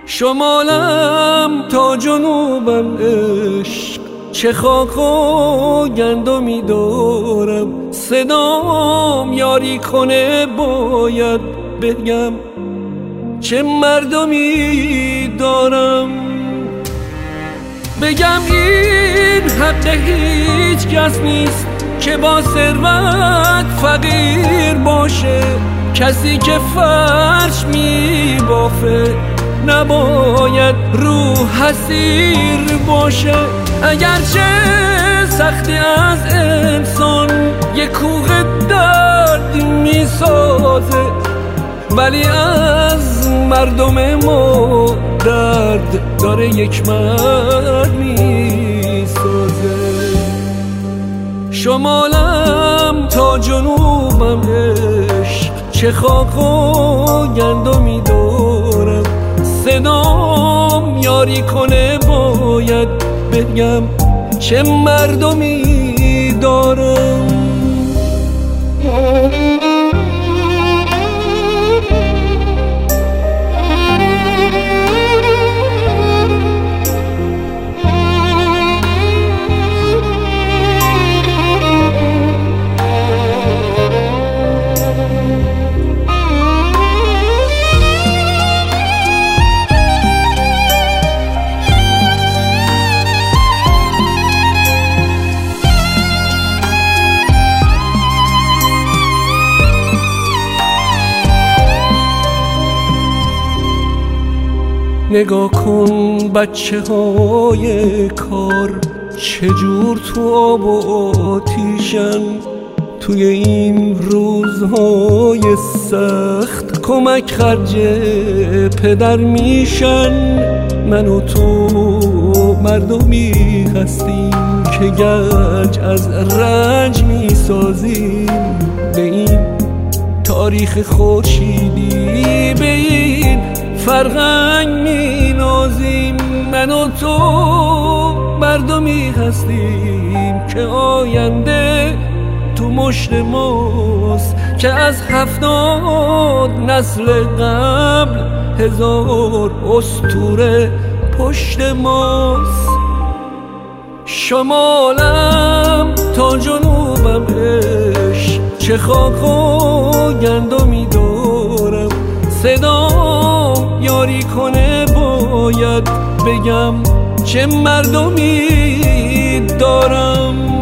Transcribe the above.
شمالم تا جنوبم عشق، چه خاک و گندمی دارم. صدام یاری کنه باید بگم چه مردمی دارم. بگم این حق هیچ کس نیست که با ثروت فقیر باشه. کسی که فرش میبافه نباید روح حسیر باشه. اگرچه سختی از انسان یک کوه درد میسازه، ولی از مردم ما درد داره یک مرد میسازه. شمالم تا جنوبم عشق، چه خاک و گندمی دارم. صدام یاری کنه باید بگم چه مردمی دارم. نگاه کن بچه های کار چجور تو آب و آتیشن. توی این روزهای سخت کمک خرج پدر میشن. من و تو مردمی هستیم که گنج از رنج میسازیم. به این تاریخ خورشیدی، به این فرهنگ می نازیم. من و تو مردمی هستیم که آینده تو مشت ماست، که از 70 نسل قبل 1000 اسطوره پشت ماست. شمالم تا جنوبم عشق، چه خاک و گندمی دارم. صدام یاری کنه باید بگم چه مردمی دارم.